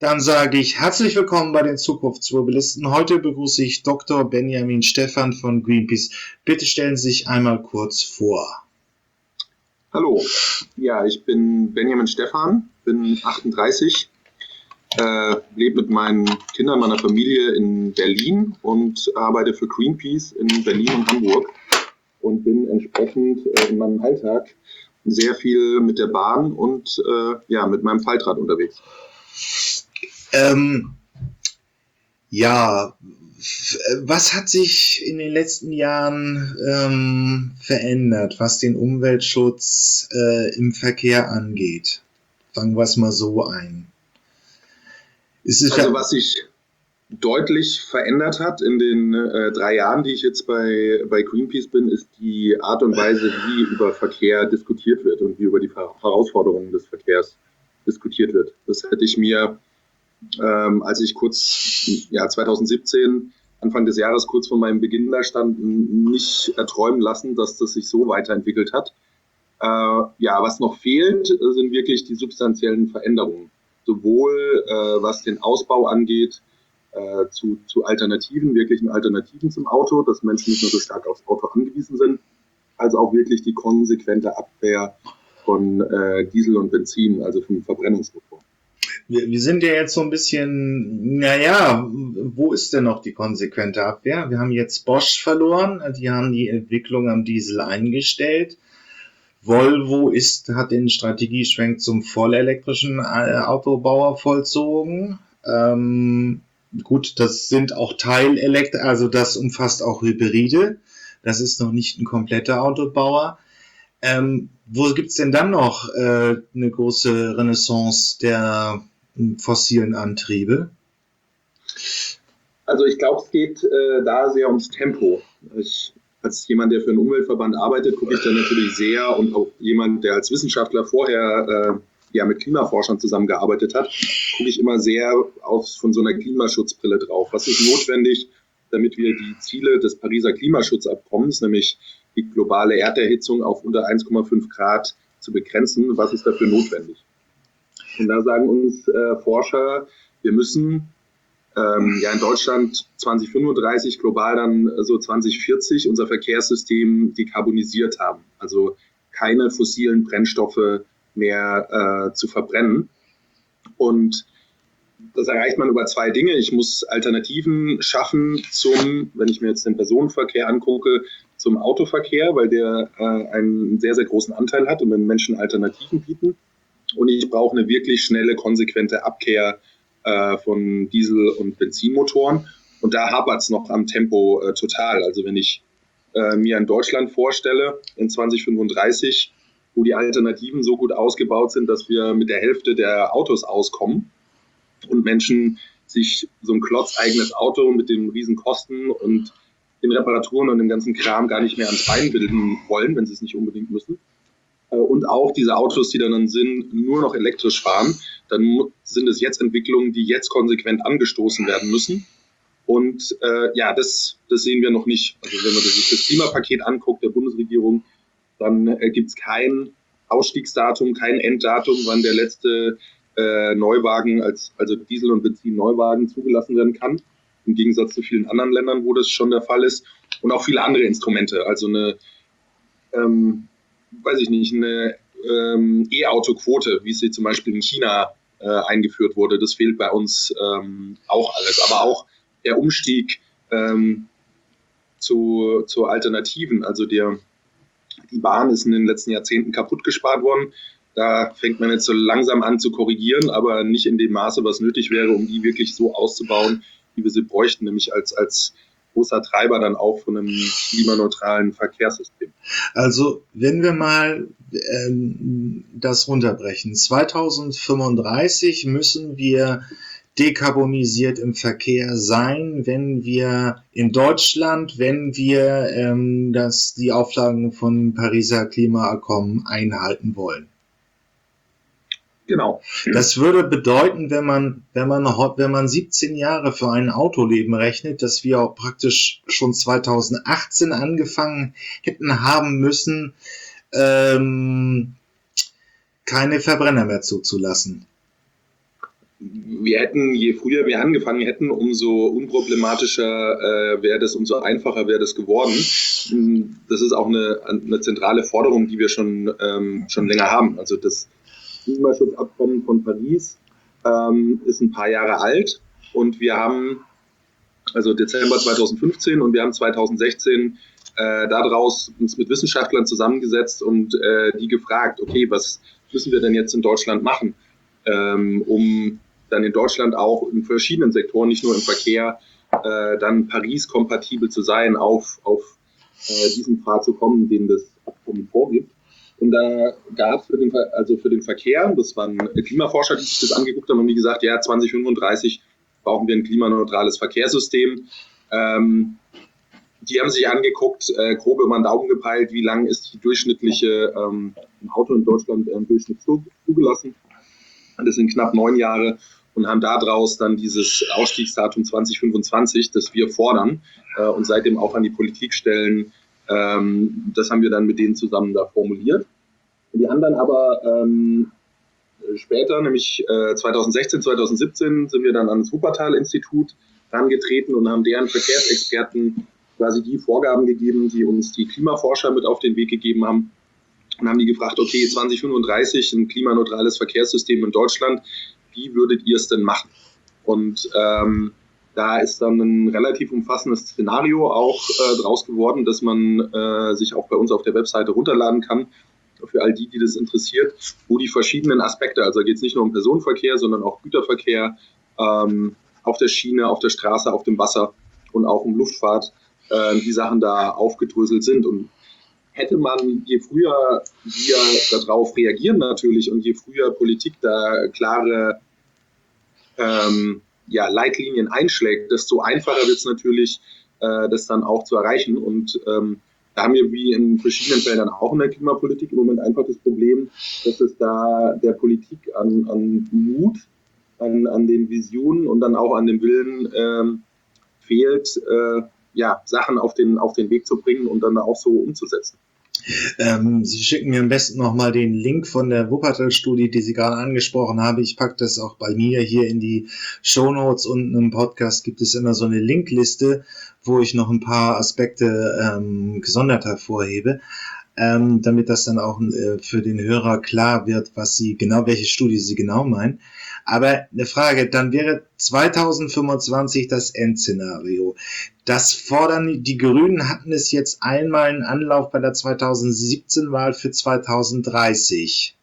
Dann sage ich herzlich willkommen bei den Zukunftsmobilisten. Heute begrüße ich Dr. Benjamin Stephan von Greenpeace. Bitte stellen Sie sich einmal kurz vor. Hallo, ja, ich bin Benjamin Stephan, bin 38, lebe mit meinen Kindern, meiner Familie in Berlin und arbeite für Greenpeace in Berlin und Hamburg und bin entsprechend in meinem Alltag sehr viel mit der Bahn und mit meinem Faltrad unterwegs. Was hat sich in den letzten Jahren verändert, was den Umweltschutz im Verkehr angeht? Fangen wir es mal so ein. Was sich deutlich verändert hat in den 3 Jahren, die ich jetzt bei Greenpeace bin, ist die Art und Weise, wie über Verkehr diskutiert wird und wie über die Herausforderungen des Verkehrs diskutiert wird. Das hätte ich mir, als ich 2017, Anfang des Jahres, kurz vor meinem Beginn da stand, nicht erträumen lassen, dass das sich so weiterentwickelt hat. Was noch fehlt, sind wirklich die substanziellen Veränderungen. Sowohl was den Ausbau angeht, zu wirklichen Alternativen zum Auto, dass Menschen nicht mehr so stark aufs Auto angewiesen sind, als auch wirklich die konsequente Abwehr von Diesel und Benzin, also vom Verbrennungsmotor. Wir sind ja jetzt so ein bisschen, wo ist denn noch die konsequente Abwehr? Wir haben jetzt Bosch verloren, die haben die Entwicklung am Diesel eingestellt. Volvo hat den Strategieschwenk zum vollelektrischen Autobauer vollzogen. Gut, das sind auch also das umfasst auch Hybride. Das ist noch nicht ein kompletter Autobauer. Wo gibt's denn dann noch eine große Renaissance der fossilen Antriebe? Also ich glaube, es geht da sehr ums Tempo. Als jemand, der für einen Umweltverband arbeitet, gucke ich da natürlich sehr, und auch jemand, der als Wissenschaftler vorher mit Klimaforschern zusammengearbeitet hat, gucke ich immer sehr von so einer Klimaschutzbrille drauf. Was ist notwendig, damit wir die Ziele des Pariser Klimaschutzabkommens, nämlich die globale Erderhitzung auf unter 1,5 Grad zu begrenzen, was ist dafür notwendig? Und da sagen uns Forscher, wir müssen in Deutschland 2035, global dann so 2040 unser Verkehrssystem dekarbonisiert haben. Also keine fossilen Brennstoffe mehr zu verbrennen. Und das erreicht man über 2 Dinge. Ich muss Alternativen schaffen wenn ich mir jetzt den Personenverkehr angucke, zum Autoverkehr, weil der einen sehr, sehr großen Anteil hat und den Menschen Alternativen bieten. Und ich brauche eine wirklich schnelle, konsequente Abkehr von Diesel- und Benzinmotoren. Und da hapert es noch am Tempo total. Also wenn ich mir in Deutschland vorstelle, in 2035, wo die Alternativen so gut ausgebaut sind, dass wir mit der Hälfte der Autos auskommen und Menschen sich so ein klotzeigenes Auto mit den riesen Kosten und den Reparaturen und dem ganzen Kram gar nicht mehr ans Bein bilden wollen, wenn sie es nicht unbedingt müssen. Und auch diese Autos, die dann sind, nur noch elektrisch fahren, dann sind es jetzt Entwicklungen, die jetzt konsequent angestoßen werden müssen. Und das sehen wir noch nicht. Also wenn man sich das Klimapaket anguckt der Bundesregierung, dann gibt es kein Ausstiegsdatum, kein Enddatum, wann der letzte Neuwagen, also Diesel- und Benzin-Neuwagen zugelassen werden kann. Im Gegensatz zu vielen anderen Ländern, wo das schon der Fall ist. Und auch viele andere Instrumente. Also eine E-Auto-Quote, wie sie zum Beispiel in China eingeführt wurde, das fehlt bei uns auch alles. Aber auch der Umstieg zu Alternativen. Also die Bahn ist in den letzten Jahrzehnten kaputt gespart worden. Da fängt man jetzt so langsam an zu korrigieren, aber nicht in dem Maße, was nötig wäre, um die wirklich so auszubauen, wie wir sie bräuchten, nämlich als großer Treiber dann auch von einem klimaneutralen Verkehrssystem. Also wenn wir mal das runterbrechen, 2035 müssen wir dekarbonisiert im Verkehr sein, wenn wir in Deutschland, die Auflagen von Pariser Klimaabkommen einhalten wollen. Genau. Das würde bedeuten, wenn man 17 Jahre für ein Autoleben rechnet, dass wir auch praktisch schon 2018 angefangen hätten haben müssen, keine Verbrenner mehr zuzulassen. wir hätten, je früher wir angefangen hätten, umso unproblematischer umso einfacher wäre das geworden. Das ist auch eine zentrale Forderung, die wir schon länger haben. Also das Klimaschutzabkommen von Paris ist ein paar Jahre alt und wir haben, also Dezember 2015 und wir haben 2016 daraus uns mit Wissenschaftlern zusammengesetzt und die gefragt, okay, was müssen wir denn jetzt in Deutschland machen, um dann in Deutschland auch in verschiedenen Sektoren, nicht nur im Verkehr, dann Paris-kompatibel zu sein, auf diesen Pfad zu kommen, den das Abkommen vorgibt. Und da gab es für den Verkehr, das waren Klimaforscher, die sich das angeguckt haben und die gesagt, ja, 2035 brauchen wir ein klimaneutrales Verkehrssystem. Die haben sich angeguckt, grob über den Daumen gepeilt, wie lang ist die durchschnittliche ein Auto in Deutschland im Durchschnitt zugelassen. Das sind knapp 9 Jahre und haben daraus dann dieses Ausstiegsdatum 2025, das wir fordern und seitdem auch an die Politik stellen. Das haben wir dann mit denen zusammen da formuliert. Und die haben dann aber später, nämlich 2016, 2017, sind wir dann ans Wuppertal-Institut herangetreten und haben deren Verkehrsexperten quasi die Vorgaben gegeben, die uns die Klimaforscher mit auf den Weg gegeben haben. Und haben die gefragt, okay, 2035 ein klimaneutrales Verkehrssystem in Deutschland, wie würdet ihr es denn machen? Und da ist dann ein relativ umfassendes Szenario auch draus geworden, dass man sich auch bei uns auf der Webseite runterladen kann, für all die, die das interessiert, wo die verschiedenen Aspekte, also geht es nicht nur um Personenverkehr, sondern auch Güterverkehr auf der Schiene, auf der Straße, auf dem Wasser und auch um Luftfahrt, die Sachen da aufgedröselt sind. Und hätte man, je früher wir darauf reagieren natürlich und je früher Politik da klare Leitlinien einschlägt, desto einfacher wird es natürlich, das dann auch zu erreichen. Und da haben wir wie in verschiedenen Feldern auch in der Klimapolitik im Moment einfach das Problem, dass es da der Politik an Mut, an den Visionen und dann auch an dem Willen fehlt, Sachen auf den Weg zu bringen und dann auch so umzusetzen. Sie schicken mir am besten nochmal den Link von der Wuppertal-Studie, die Sie gerade angesprochen haben. Ich packe das auch bei mir hier in die Shownotes. Unten im Podcast gibt es immer so eine Linkliste, wo ich noch ein paar Aspekte gesondert hervorhebe, damit das dann auch für den Hörer klar wird, welche Studie Sie genau meinen. Aber eine Frage, dann wäre 2025 das Endszenario. Das fordern die Grünen, hatten es jetzt einmal einen Anlauf bei der 2017-Wahl für 2030.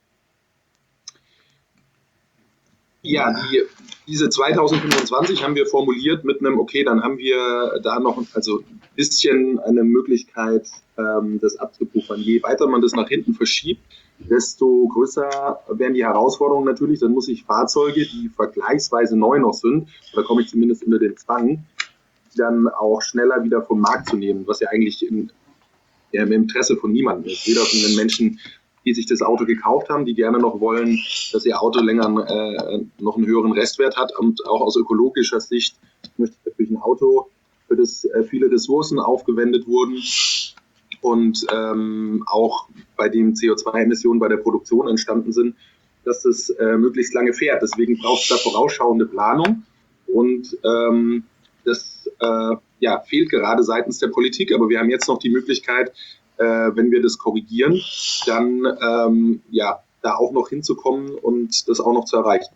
Ja, diese 2025 haben wir formuliert mit einem, okay, dann haben wir da noch ein bisschen eine Möglichkeit, das abzupuffern. Je weiter man das nach hinten verschiebt, desto größer werden die Herausforderungen natürlich. Dann muss ich Fahrzeuge, die vergleichsweise neu noch sind, da komme ich zumindest unter den Zwang, dann auch schneller wieder vom Markt zu nehmen, was ja eigentlich im Interesse von niemandem ist. Weder von den Menschen, die sich das Auto gekauft haben, die gerne noch wollen, dass ihr Auto länger noch einen höheren Restwert hat, und auch aus ökologischer Sicht möchte ich natürlich ein Auto, für das viele Ressourcen aufgewendet wurden und auch bei dem CO2-Emissionen bei der Produktion entstanden sind, dass das möglichst lange fährt. Deswegen braucht es da vorausschauende Planung und das fehlt gerade seitens der Politik, aber wir haben jetzt noch die Möglichkeit, wenn wir das korrigieren, dann da auch noch hinzukommen und das auch noch zu erreichen.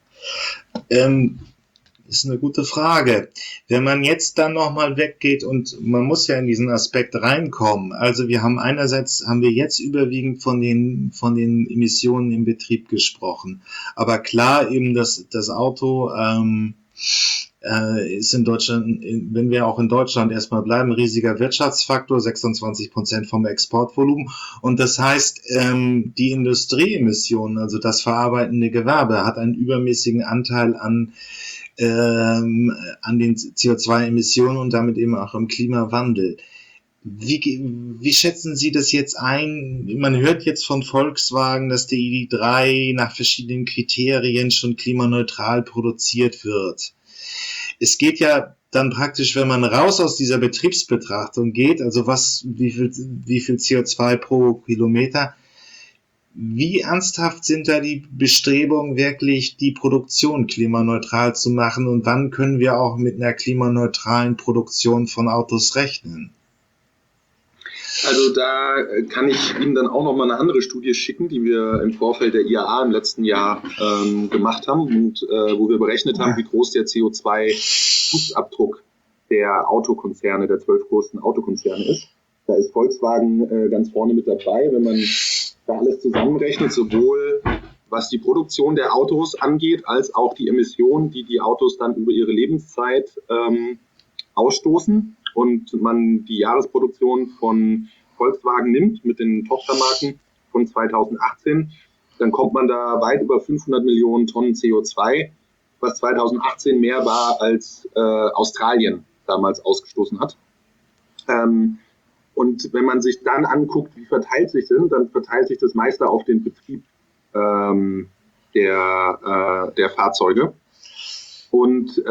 Ist eine gute Frage. Wenn man jetzt dann nochmal weggeht und man muss ja in diesen Aspekt reinkommen, also einerseits haben wir jetzt überwiegend von den Emissionen im Betrieb gesprochen, aber klar eben das Auto ist in Deutschland, wenn wir auch in Deutschland erstmal bleiben, ein riesiger Wirtschaftsfaktor, 26% vom Exportvolumen. Und das heißt, die Industrieemissionen, also das verarbeitende Gewerbe, hat einen übermäßigen Anteil an den CO2-Emissionen und damit eben auch im Klimawandel. Wie schätzen Sie das jetzt ein? Man hört jetzt von Volkswagen, dass der ID.3 nach verschiedenen Kriterien schon klimaneutral produziert wird. Es geht ja dann praktisch, wenn man raus aus dieser Betriebsbetrachtung geht, also wie viel CO2 pro Kilometer, Wie ernsthaft sind da die Bestrebungen, wirklich die Produktion klimaneutral zu machen, und wann können wir auch mit einer klimaneutralen Produktion von Autos rechnen? Also da kann ich Ihnen dann auch nochmal eine andere Studie schicken, die wir im Vorfeld der IAA im letzten Jahr gemacht haben und wo wir berechnet haben, wie groß der CO2-Fußabdruck der Autokonzerne, der 12 größten Autokonzerne ist. Da ist Volkswagen ganz vorne mit dabei, wenn man da alles zusammenrechnet, sowohl was die Produktion der Autos angeht, als auch die Emissionen, die die Autos dann über ihre Lebenszeit ausstoßen, und man die Jahresproduktion von Volkswagen nimmt mit den Tochtermarken von 2018, dann kommt man da weit über 500 Millionen Tonnen CO2, was 2018 mehr war, als Australien damals ausgestoßen hat. Und wenn man sich dann anguckt, wie verteilt sich sind, dann verteilt sich das meiste auf den Betrieb der Fahrzeuge. Und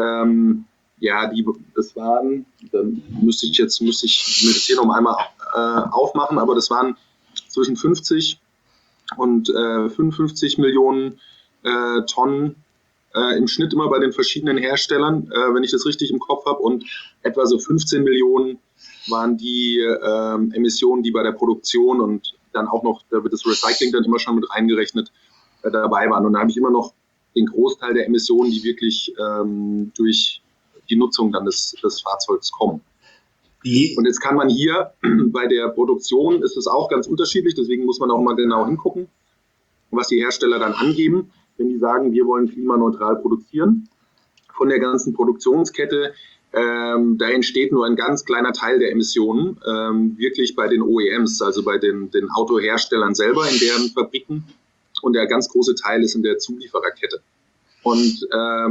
das waren, dann müsste ich mir das hier noch einmal aufmachen, aber das waren zwischen 50 und 55 Millionen Tonnen im Schnitt immer bei den verschiedenen Herstellern, wenn ich das richtig im Kopf habe, und etwa so 15 Millionen waren die Emissionen, die bei der Produktion und dann auch noch, da wird das Recycling dann immer schon mit reingerechnet, dabei waren. Und da habe ich immer noch den Großteil der Emissionen, die wirklich durch die Nutzung dann des Fahrzeugs kommen. Und jetzt kann man hier bei der Produktion, ist es auch ganz unterschiedlich, deswegen muss man auch mal genau hingucken, was die Hersteller dann angeben, wenn die sagen, wir wollen klimaneutral produzieren. Von der ganzen Produktionskette, da entsteht nur ein ganz kleiner Teil der Emissionen, wirklich bei den OEMs, also bei den Autoherstellern selber in deren Fabriken, und der ganz große Teil ist in der Zuliefererkette. Und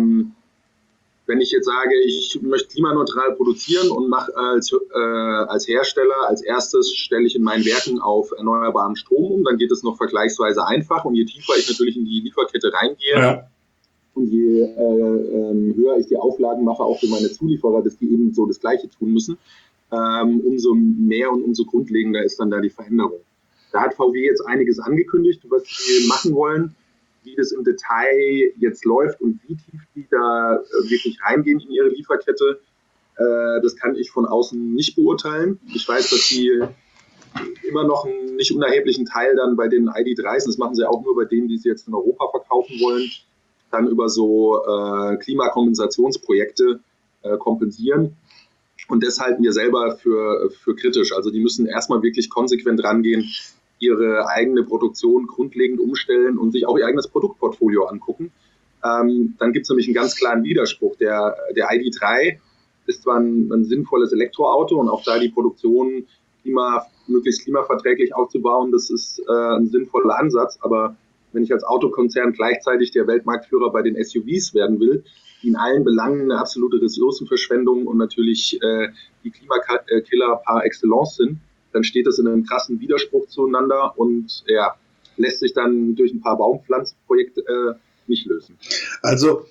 wenn ich jetzt sage, ich möchte klimaneutral produzieren und mache als Hersteller, als erstes stelle ich in meinen Werken auf erneuerbaren Strom um, dann geht es noch vergleichsweise einfach. Und je tiefer ich natürlich in die Lieferkette reingehe, und je höher ich die Auflagen mache, auch für meine Zulieferer, dass die eben so das Gleiche tun müssen, umso mehr und umso grundlegender ist dann da die Veränderung. Da hat VW jetzt einiges angekündigt, was sie machen wollen. Wie das im Detail jetzt läuft und wie tief die da wirklich reingehen in ihre Lieferkette, das kann ich von außen nicht beurteilen. Ich weiß, dass sie immer noch einen nicht unerheblichen Teil dann bei den ID.3s, das machen sie auch nur bei denen, die sie jetzt in Europa verkaufen wollen, dann über so Klimakompensationsprojekte kompensieren. Und das halten wir selber für kritisch. Also die müssen erstmal wirklich konsequent rangehen, ihre eigene Produktion grundlegend umstellen und sich auch ihr eigenes Produktportfolio angucken. Dann gibt es nämlich einen ganz klaren Widerspruch. Der ID.3 ist zwar ein sinnvolles Elektroauto, und auch da die Produktion möglichst klimaverträglich aufzubauen, das ist ein sinnvoller Ansatz, aber wenn ich als Autokonzern gleichzeitig der Weltmarktführer bei den SUVs werden will, die in allen Belangen eine absolute Ressourcenverschwendung und natürlich die Klimakiller par excellence sind, dann steht das in einem krassen Widerspruch zueinander und lässt sich dann durch ein paar Baumpflanzenprojekte nicht lösen. Also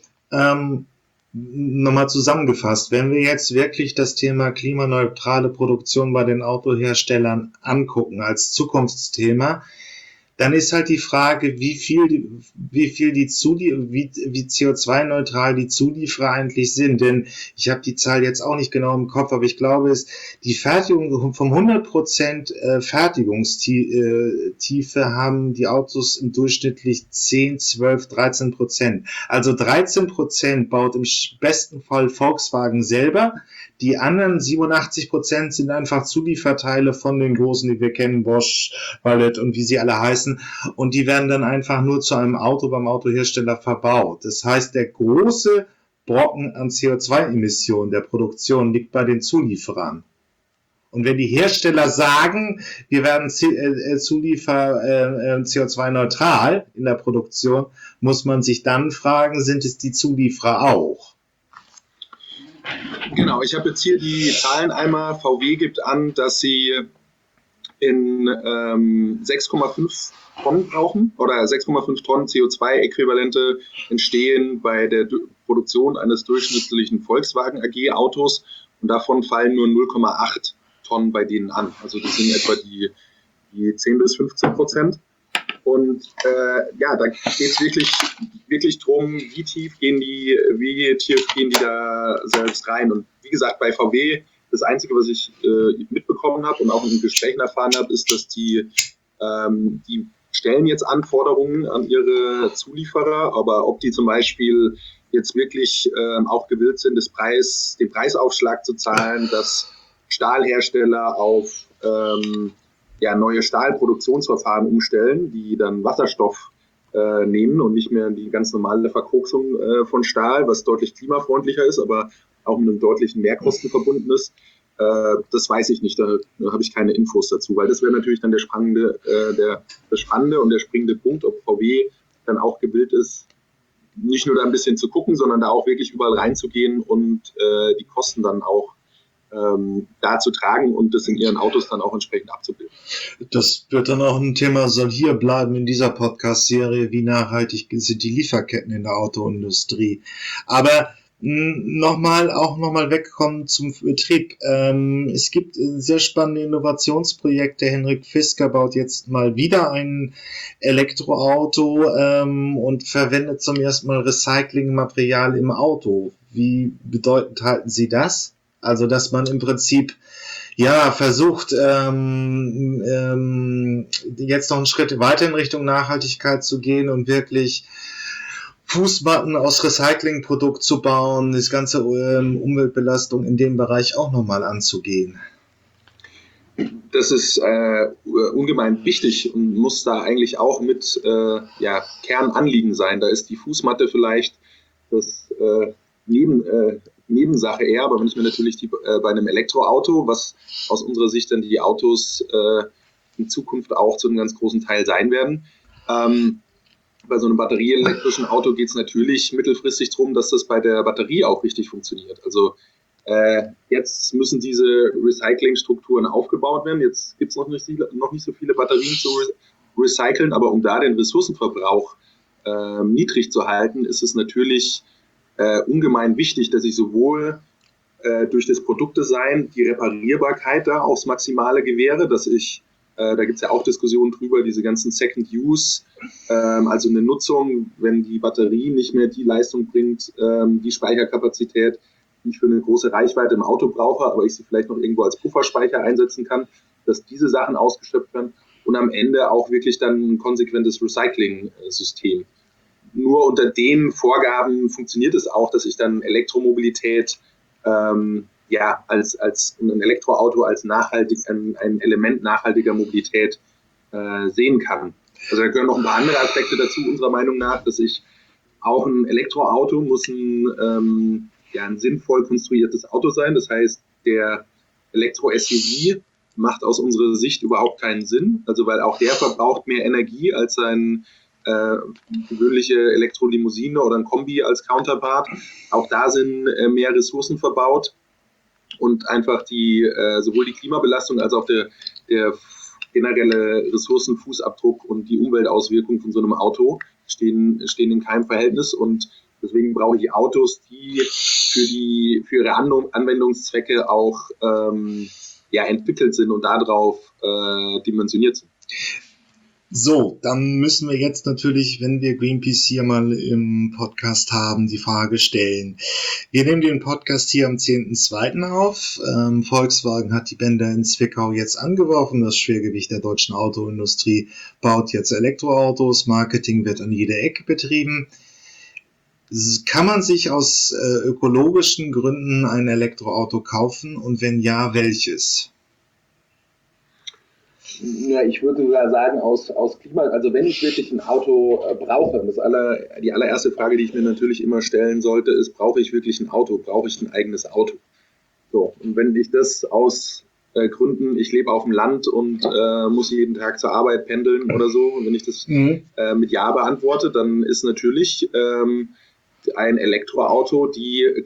nochmal zusammengefasst, wenn wir jetzt wirklich das Thema klimaneutrale Produktion bei den Autoherstellern angucken als Zukunftsthema, dann ist halt die Frage, wie CO2-neutral die Zulieferer eigentlich sind. Denn ich habe die Zahl jetzt auch nicht genau im Kopf, aber ich glaube, die Fertigung vom 100% Fertigungstiefe haben die Autos im durchschnittlich 10, 12, 13%. Also 13% baut im besten Fall Volkswagen selber. Die anderen 87% sind einfach Zulieferteile von den großen, die wir kennen, Bosch, Wallet und wie sie alle heißen. Und die werden dann einfach nur zu einem Auto beim Autohersteller verbaut. Das heißt, der große Brocken an CO2-Emissionen der Produktion liegt bei den Zulieferern. Und wenn die Hersteller sagen, wir werden CO2-neutral in der Produktion, muss man sich dann fragen, sind es die Zulieferer auch? Genau, ich habe jetzt hier die Zahlen einmal. VW gibt an, dass sie in 6,5 Tonnen brauchen oder 6,5 Tonnen CO2-Äquivalente entstehen bei der Produktion eines durchschnittlichen Volkswagen AG-Autos, und davon fallen nur 0,8 Tonnen bei denen an. Also das sind etwa die 10 bis 15%. Und da geht es wirklich drum, wie tief gehen die da selbst rein. Und wie gesagt, bei VW, das Einzige, was ich mitbekommen habe und auch in Gesprächen erfahren habe, ist, dass die stellen jetzt Anforderungen an ihre Zulieferer, aber ob die zum Beispiel jetzt wirklich auch gewillt sind, den Preisaufschlag zu zahlen, dass Stahlhersteller auf neue Stahlproduktionsverfahren umstellen, die dann Wasserstoff nehmen und nicht mehr die ganz normale Verkoksung von Stahl, was deutlich klimafreundlicher ist, aber auch mit einem deutlichen Mehrkosten verbunden ist. Das weiß ich nicht, da habe ich keine Infos dazu, weil das wäre natürlich dann der spannende und der springende Punkt, ob VW dann auch gewillt ist, nicht nur da ein bisschen zu gucken, sondern da auch wirklich überall reinzugehen und die Kosten dann auch da zu tragen und das in ihren Autos dann auch entsprechend abzubilden. Das wird dann auch ein Thema, soll hier bleiben in dieser Podcast-Serie, wie nachhaltig sind die Lieferketten in der Autoindustrie. Aber nochmal wegkommen zum Betrieb. Es gibt sehr spannende Innovationsprojekte. Henrik Fisker baut jetzt mal wieder ein Elektroauto und verwendet zum ersten Mal Recyclingmaterial im Auto. Wie bedeutend halten Sie das? Also, dass man im Prinzip versucht, jetzt noch einen Schritt weiter in Richtung Nachhaltigkeit zu gehen und wirklich Fußmatten aus Recyclingprodukt zu bauen, das ganze Umweltbelastung in dem Bereich auch nochmal anzugehen. Das ist ungemein wichtig und muss da eigentlich auch mit Kernanliegen sein. Da ist die Fußmatte vielleicht das Nebensache eher, aber wenn ich mir natürlich bei einem Elektroauto, was aus unserer Sicht dann die Autos in Zukunft auch zu einem ganz großen Teil sein werden, bei so einem batterieelektrischen Auto geht es natürlich mittelfristig darum, dass das bei der Batterie auch richtig funktioniert. Also jetzt müssen diese Recyclingstrukturen aufgebaut werden. Jetzt gibt es noch nicht so viele Batterien zu recyceln, aber um da den Ressourcenverbrauch niedrig zu halten, ist es natürlich ungemein wichtig, dass ich sowohl durch das Produktdesign die Reparierbarkeit da aufs Maximale gewähre, dass ich, da gibt es ja auch Diskussionen drüber, diese ganzen Second Use, also eine Nutzung, wenn die Batterie nicht mehr die Leistung bringt, die Speicherkapazität, die ich für eine große Reichweite im Auto brauche, aber ich sie vielleicht noch irgendwo als Pufferspeicher einsetzen kann, dass diese Sachen ausgeschöpft werden und am Ende auch wirklich dann ein konsequentes Recycling-System. Nur unter den Vorgaben funktioniert es auch, dass ich dann Elektromobilität als ein Elektroauto als ein Element nachhaltiger Mobilität sehen kann. Also da gehören noch ein paar andere Aspekte dazu, unserer Meinung nach, dass ich auch ein Elektroauto muss ein sinnvoll konstruiertes Auto sein. Das heißt, der Elektro-SUV macht aus unserer Sicht überhaupt keinen Sinn, also weil auch der verbraucht mehr Energie als ein gewöhnliche Elektrolimousine oder ein Kombi als Counterpart. Auch da sind mehr Ressourcen verbaut und einfach sowohl die Klimabelastung als auch der generelle Ressourcenfußabdruck und die Umweltauswirkungen von so einem Auto stehen in keinem Verhältnis und deswegen brauche ich Autos, die für ihre Anwendungszwecke auch entwickelt sind und darauf dimensioniert sind. So, dann müssen wir jetzt natürlich, wenn wir Greenpeace hier mal im Podcast haben, die Frage stellen. Wir nehmen den Podcast hier am 10.2. auf. Volkswagen hat die Bänder in Zwickau jetzt angeworfen. Das Schwergewicht der deutschen Autoindustrie baut jetzt Elektroautos. Marketing wird an jeder Ecke betrieben. Kann man sich aus ökologischen Gründen ein Elektroauto kaufen und wenn ja, welches? Ja, ich würde sogar sagen, aus Klima, also wenn ich wirklich ein Auto brauche, die allererste Frage, die ich mir natürlich immer stellen sollte, ist, brauche ich wirklich ein Auto? Brauche ich ein eigenes Auto? So, und wenn ich das aus Gründen, ich lebe auf dem Land und muss jeden Tag zur Arbeit pendeln oder so, und wenn ich das mit Ja beantworte, dann ist natürlich ein Elektroauto das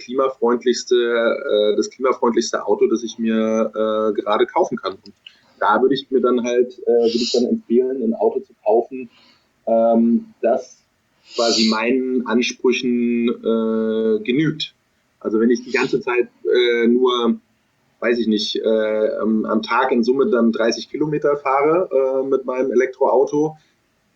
klimafreundlichste Auto, das ich mir gerade kaufen kann. Und da würde ich dann empfehlen, ein Auto zu kaufen, das quasi meinen Ansprüchen genügt. Also wenn ich die ganze Zeit nur, weiß ich nicht, am Tag in Summe dann 30 Kilometer fahre mit meinem Elektroauto,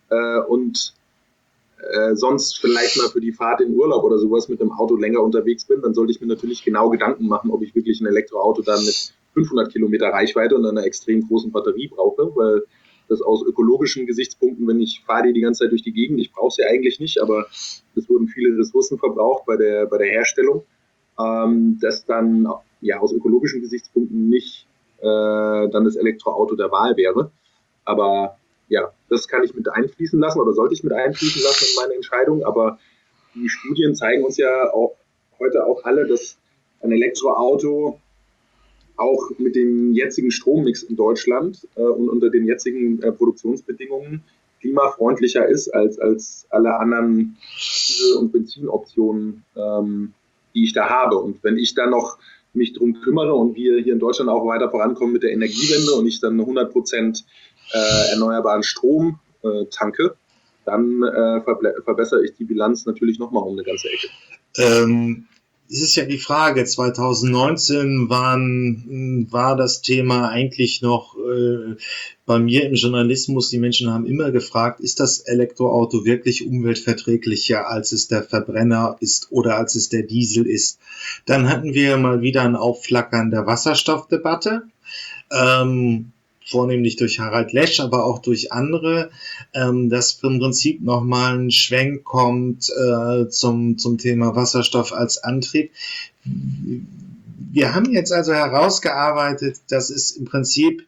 und sonst vielleicht mal für die Fahrt in Urlaub oder sowas mit einem Auto länger unterwegs bin, dann sollte ich mir natürlich genau Gedanken machen, ob ich wirklich ein Elektroauto dann mit 500 Kilometer Reichweite und einer extrem großen Batterie brauche, weil das aus ökologischen Gesichtspunkten, wenn ich fahre die ganze Zeit durch die Gegend, ich brauche sie eigentlich nicht, aber es wurden viele Ressourcen verbraucht bei der Herstellung, dass dann ja aus ökologischen Gesichtspunkten nicht dann das Elektroauto der Wahl wäre. Aber ja, das kann ich mit einfließen lassen oder sollte ich mit einfließen lassen in meine Entscheidung. Aber die Studien zeigen uns ja auch heute auch alle, dass ein Elektroauto auch mit dem jetzigen Strommix in Deutschland und unter den jetzigen Produktionsbedingungen klimafreundlicher ist als alle anderen Diesel- und Benzinoptionen, die ich da habe. Und wenn ich dann noch mich darum kümmere und wir hier in Deutschland auch weiter vorankommen mit der Energiewende und ich dann 100% erneuerbaren Strom tanke, dann verbessere ich die Bilanz natürlich nochmal um eine ganze Ecke. Es ist ja die Frage, 2019 war das Thema eigentlich noch bei mir im Journalismus, die Menschen haben immer gefragt, ist das Elektroauto wirklich umweltverträglicher, als es der Verbrenner ist oder als es der Diesel ist? Dann hatten wir mal wieder ein Aufflackern der Wasserstoffdebatte, vornehmlich durch Harald Lesch, aber auch durch andere, dass im Prinzip nochmal ein Schwenk kommt zum Thema Wasserstoff als Antrieb. Wir haben jetzt also herausgearbeitet, dass es im Prinzip,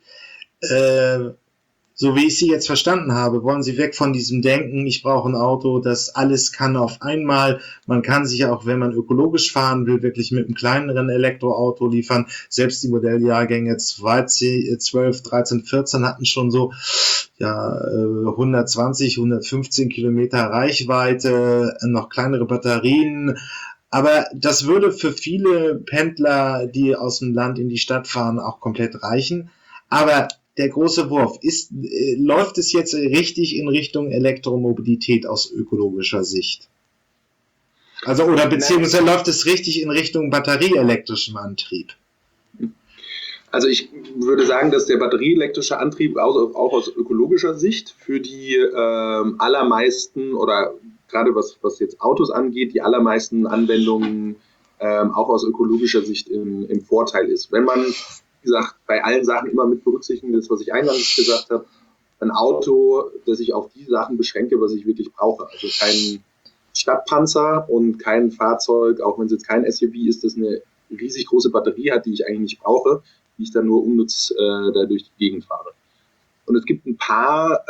so wie ich Sie jetzt verstanden habe, wollen Sie weg von diesem Denken, ich brauche ein Auto, das alles kann auf einmal. Man kann sich auch, wenn man ökologisch fahren will, wirklich mit einem kleineren Elektroauto liefern. Selbst die Modelljahrgänge 12, 13, 14 hatten schon so 120, 115 Kilometer Reichweite, noch kleinere Batterien. Aber das würde für viele Pendler, die aus dem Land in die Stadt fahren, auch komplett reichen. Aber der große Wurf, läuft es jetzt richtig in Richtung Elektromobilität aus ökologischer Sicht? Also, oder beziehungsweise läuft es richtig in Richtung batterieelektrischem Antrieb? Also ich würde sagen, dass der batterieelektrische Antrieb auch aus ökologischer Sicht für die allermeisten oder gerade was jetzt Autos angeht, die allermeisten Anwendungen auch aus ökologischer Sicht im Vorteil ist. Wenn man, wie gesagt, bei allen Sachen immer mit berücksichtigen, das, was ich eingangs gesagt habe, ein Auto, das ich auf die Sachen beschränke, was ich wirklich brauche. Also kein Stadtpanzer und kein Fahrzeug, auch wenn es jetzt kein SUV ist, das eine riesig große Batterie hat, die ich eigentlich nicht brauche, die ich dann nur unnütz da durch die Gegend fahre. Und es gibt ein paar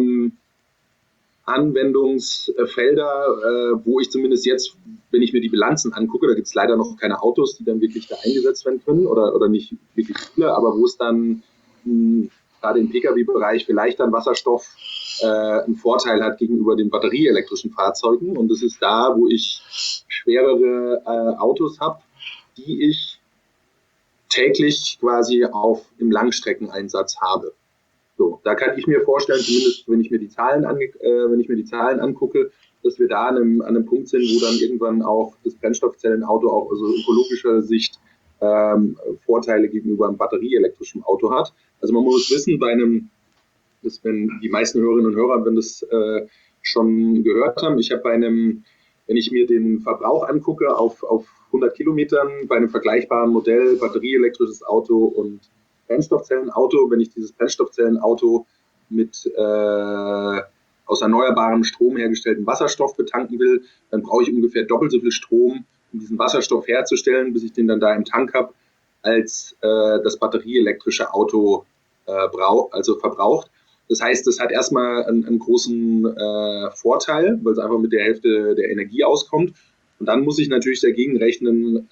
Anwendungsfelder, wo ich zumindest jetzt, wenn ich mir die Bilanzen angucke, da gibt es leider noch keine Autos, die dann wirklich da eingesetzt werden können oder nicht wirklich viele, aber wo es dann gerade im Pkw-Bereich vielleicht dann Wasserstoff einen Vorteil hat gegenüber den batterieelektrischen Fahrzeugen. Und das ist da, wo ich schwerere Autos habe, die ich täglich quasi im Langstreckeneinsatz habe. So, da kann ich mir vorstellen, zumindest wenn ich mir die Zahlen angucke, dass wir da an einem Punkt sind, wo dann irgendwann auch das Brennstoffzellenauto auch aus ökologischer Sicht Vorteile gegenüber einem batterieelektrischen Auto hat. Also man muss wissen, wenn die meisten Hörerinnen und Hörer, wenn das schon gehört haben, ich habe wenn ich mir den Verbrauch angucke auf 100 Kilometern bei einem vergleichbaren Modell, batterieelektrisches Auto und Brennstoffzellenauto, wenn ich dieses Brennstoffzellenauto mit aus erneuerbarem Strom hergestellten Wasserstoff betanken will, dann brauche ich ungefähr doppelt so viel Strom, um diesen Wasserstoff herzustellen, bis ich den dann da im Tank habe, als das batterieelektrische Auto verbraucht. Das heißt, das hat erstmal einen großen Vorteil, weil es einfach mit der Hälfte der Energie auskommt. Und dann muss ich natürlich dagegen rechnen,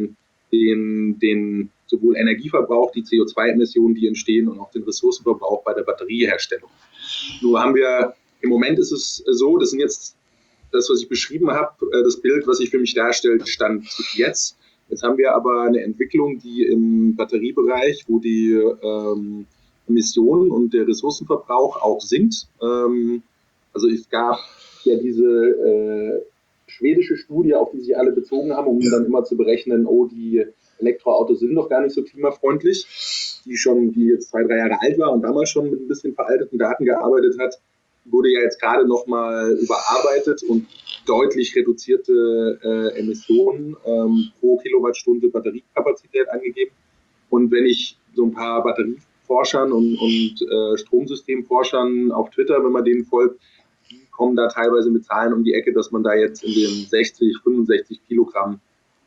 den sowohl Energieverbrauch, die CO2-Emissionen, die entstehen, und auch den Ressourcenverbrauch bei der Batterieherstellung. Nur haben wir, im Moment ist es so, das sind jetzt das, was ich beschrieben habe, das Bild, was sich für mich darstellt, stand jetzt. Jetzt haben wir aber eine Entwicklung, die im Batteriebereich, wo die Emissionen und der Ressourcenverbrauch auch sinkt. Also es gab ja diese schwedische Studie, auf die sich alle bezogen haben, um dann immer zu berechnen, die Elektroautos sind doch gar nicht so klimafreundlich, die jetzt 2-3 Jahre alt war und damals schon mit ein bisschen veralteten Daten gearbeitet hat. wurde ja jetzt gerade nochmal überarbeitet und deutlich reduzierte Emissionen pro Kilowattstunde Batteriekapazität angegeben. Und wenn ich so ein paar Batterieforschern und Stromsystemforschern auf Twitter, wenn man denen folgt, die kommen da teilweise mit Zahlen um die Ecke, dass man da jetzt in den 60, 65 Kilogramm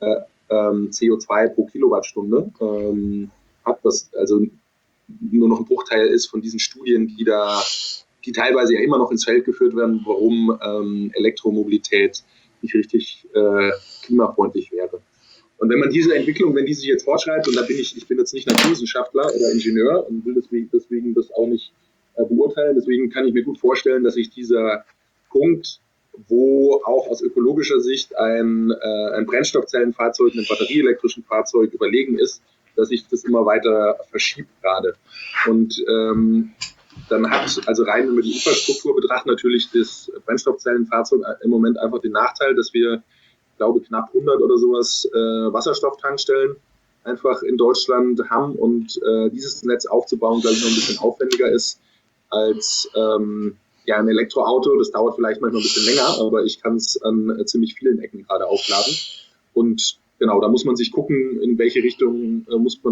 CO2 pro Kilowattstunde hat, was also nur noch ein Bruchteil ist von diesen Studien, die teilweise ja immer noch ins Feld geführt werden, warum Elektromobilität nicht richtig klimafreundlich wäre. Und wenn man diese Entwicklung, wenn die sich jetzt fortschreibt, und ich bin jetzt nicht Naturwissenschaftler oder Ingenieur und will deswegen das auch nicht beurteilen, deswegen kann ich mir gut vorstellen, dass sich dieser Punkt, wo auch aus ökologischer Sicht ein Brennstoffzellenfahrzeug einem batterieelektrischen Fahrzeug überlegen ist, dass sich das immer weiter verschiebt gerade. Und dann hat, also rein, wenn wir die Infrastruktur betrachten, natürlich das Brennstoffzellenfahrzeug im Moment einfach den Nachteil, dass wir, ich glaube, knapp 100 oder sowas Wasserstofftankstellen einfach in Deutschland haben und dieses Netz aufzubauen, glaube ich, noch ein bisschen aufwendiger ist als ein Elektroauto. Das dauert vielleicht manchmal ein bisschen länger, aber ich kann es an ziemlich vielen Ecken gerade aufladen. Und genau, da muss man sich gucken, in welche Richtung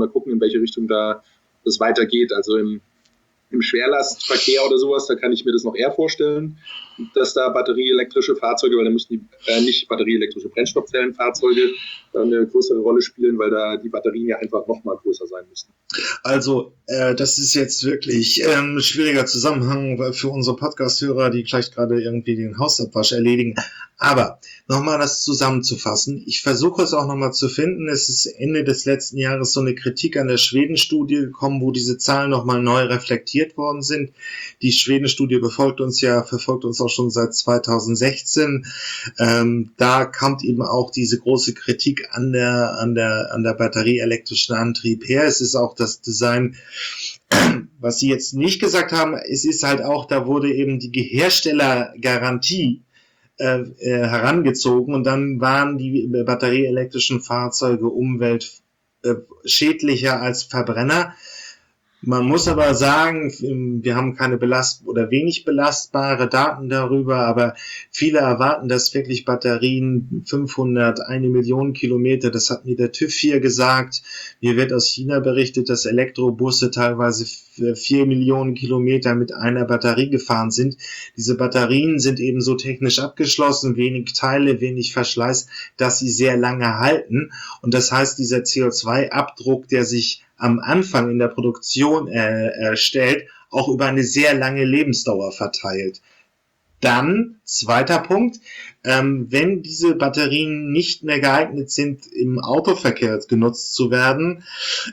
da das weitergeht. Also im Schwerlastverkehr oder sowas, da kann ich mir das noch eher vorstellen, dass da batterieelektrische Fahrzeuge, weil da müssen die nicht batterieelektrische Brennstoffzellenfahrzeuge da eine größere Rolle spielen, weil da die Batterien ja einfach noch mal größer sein müssen. Also, das ist jetzt wirklich ein schwieriger Zusammenhang für unsere Podcast-Hörer, die vielleicht gerade irgendwie den Hausabwasch erledigen. Aber nochmal das zusammenzufassen. Ich versuche es auch nochmal zu finden. Es ist Ende des letzten Jahres so eine Kritik an der Schweden-Studie gekommen, wo diese Zahlen nochmal neu reflektiert worden sind. Die Schweden-Studie verfolgt uns auch schon seit 2016. Da kommt eben auch diese große Kritik an der batterieelektrischen Antrieb her. Es ist auch das Design, was Sie jetzt nicht gesagt haben, es ist halt auch, da wurde eben die Herstellergarantie herangezogen und dann waren die batterieelektrischen Fahrzeuge umweltschädlicher als Verbrenner. Man muss aber sagen, wir haben keine wenig belastbare Daten darüber, aber viele erwarten, dass wirklich Batterien 500, 1 Million Kilometer, das hat mir der TÜV hier gesagt. Mir wird aus China berichtet, dass Elektrobusse teilweise 4 Millionen Kilometer mit einer Batterie gefahren sind. Diese Batterien sind eben so technisch abgeschlossen, wenig Teile, wenig Verschleiß, dass sie sehr lange halten. Und das heißt, dieser CO2-Abdruck, der sich am Anfang in der Produktion erstellt, auch über eine sehr lange Lebensdauer verteilt. Dann, zweiter Punkt, wenn diese Batterien nicht mehr geeignet sind, im Autoverkehr genutzt zu werden,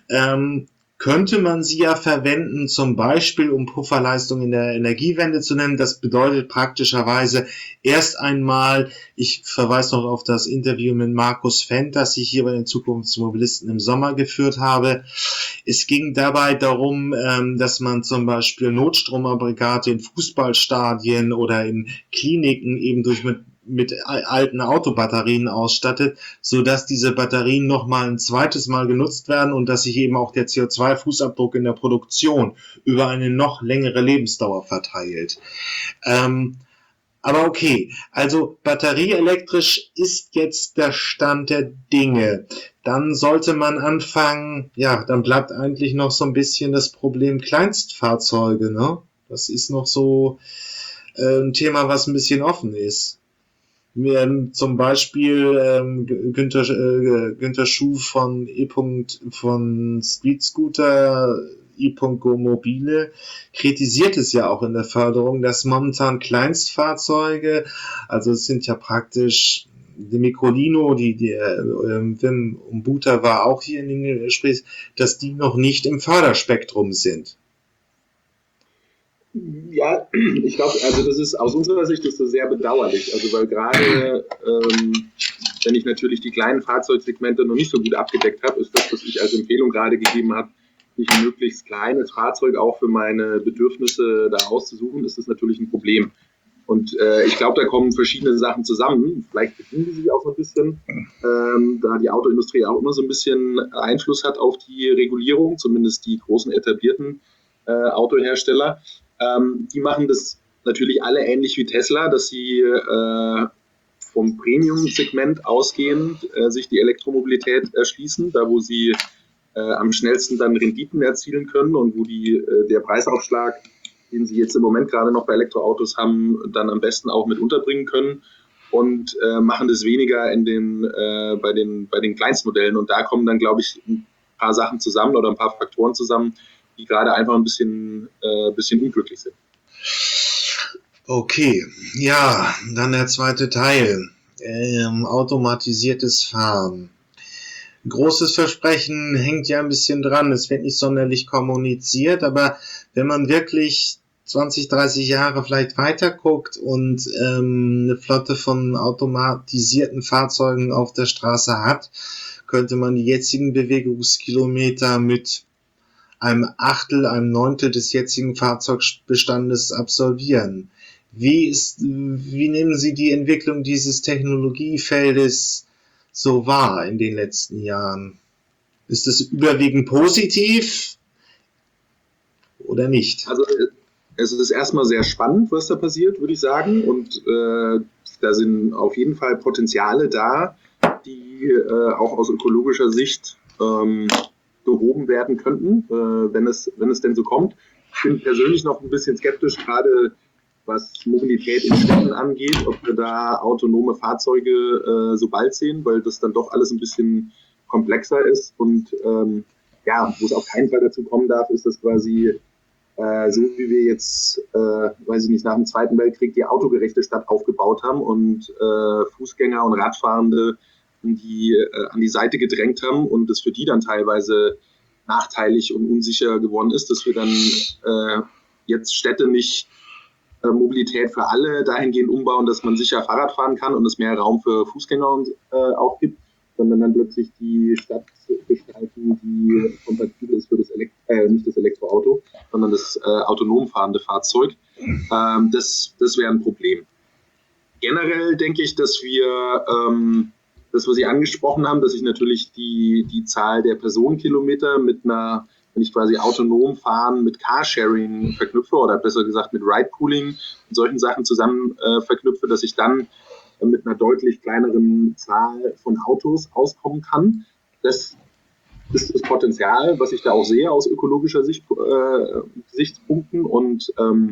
könnte man sie ja verwenden, zum Beispiel um Pufferleistung in der Energiewende zu nennen. Das bedeutet praktischerweise erst einmal, ich verweise noch auf das Interview mit Markus Fendt, das ich hier bei den Zukunftsmobilisten im Sommer geführt habe. Es ging dabei darum, dass man zum Beispiel Notstromaggregate in Fußballstadien oder in Kliniken eben mit alten Autobatterien ausstattet, so dass diese Batterien nochmal ein zweites Mal genutzt werden und dass sich eben auch der CO2-Fußabdruck in der Produktion über eine noch längere Lebensdauer verteilt. Aber okay, also batterieelektrisch ist jetzt der Stand der Dinge. Dann sollte man anfangen, dann bleibt eigentlich noch so ein bisschen das Problem Kleinstfahrzeuge, ne? Das ist noch so ein Thema, was ein bisschen offen ist. Zum Beispiel Günther Schuh von von Street Scooter e.go Mobile kritisiert es ja auch in der Förderung, dass momentan Kleinstfahrzeuge, also es sind ja praktisch die Microlino, Wim Umbuta war auch hier in den Gesprächen, dass die noch nicht im Förderspektrum sind. Ja, ich glaube, also das ist aus unserer Sicht ist das sehr bedauerlich. Also weil gerade, wenn ich natürlich die kleinen Fahrzeugsegmente noch nicht so gut abgedeckt habe, ist das, was ich als Empfehlung gerade gegeben habe, sich ein möglichst kleines Fahrzeug auch für meine Bedürfnisse da auszusuchen, ist das natürlich ein Problem. Und ich glaube, da kommen verschiedene Sachen zusammen. Vielleicht bedienen die sich auch so ein bisschen, da die Autoindustrie auch immer so ein bisschen Einfluss hat auf die Regulierung, zumindest die großen etablierten Autohersteller. Die machen das natürlich alle ähnlich wie Tesla, dass sie vom Premium-Segment ausgehend sich die Elektromobilität erschließen, da wo sie am schnellsten dann Renditen erzielen können und wo der Preisaufschlag, den sie jetzt im Moment gerade noch bei Elektroautos haben, dann am besten auch mit unterbringen können und machen das weniger bei den Kleinstmodellen. Und da kommen dann, glaube ich, ein paar Sachen zusammen oder ein paar Faktoren zusammen, die gerade einfach ein bisschen unglücklich sind. Okay, ja, dann der zweite Teil. Automatisiertes Fahren. Großes Versprechen hängt ja ein bisschen dran. Es wird nicht sonderlich kommuniziert, aber wenn man wirklich 20, 30 Jahre vielleicht weiter guckt und eine Flotte von automatisierten Fahrzeugen auf der Straße hat, könnte man die jetzigen Bewegungskilometer mit einem Achtel, einem Neuntel des jetzigen Fahrzeugbestandes absolvieren. Wie nehmen Sie die Entwicklung dieses Technologiefeldes so wahr in den letzten Jahren? Ist es überwiegend positiv oder nicht? Also es ist erstmal sehr spannend, was da passiert, würde ich sagen. Und da sind auf jeden Fall Potenziale da, die auch aus ökologischer Sicht behoben werden könnten, wenn es denn so kommt. Ich bin persönlich noch ein bisschen skeptisch, gerade was Mobilität in Städten angeht, ob wir da autonome Fahrzeuge so bald sehen, weil das dann doch alles ein bisschen komplexer ist. Und wo es auf keinen Fall dazu kommen darf, ist, dass quasi so wie wir jetzt, weiß ich nicht, nach dem Zweiten Weltkrieg die autogerechte Stadt aufgebaut haben und Fußgänger und Radfahrende an die Seite gedrängt haben und es für die dann teilweise nachteilig und unsicher geworden ist, dass wir dann jetzt Städte nicht Mobilität für alle dahingehend umbauen, dass man sicher Fahrrad fahren kann und es mehr Raum für Fußgänger auch gibt, sondern dann plötzlich die Stadt gestalten, die kompatibel ist für nicht das Elektroauto, sondern das autonom fahrende Fahrzeug. Das wäre ein Problem. Generell denke ich, dass wir das, was Sie angesprochen haben, dass ich natürlich die Zahl der Personenkilometer wenn ich quasi autonom fahren mit Carsharing verknüpfe oder besser gesagt mit Ride-Pooling und solchen Sachen zusammen verknüpfe, dass ich dann mit einer deutlich kleineren Zahl von Autos auskommen kann. Das ist das Potenzial, was ich da auch sehe aus ökologischer Gesichtspunkten und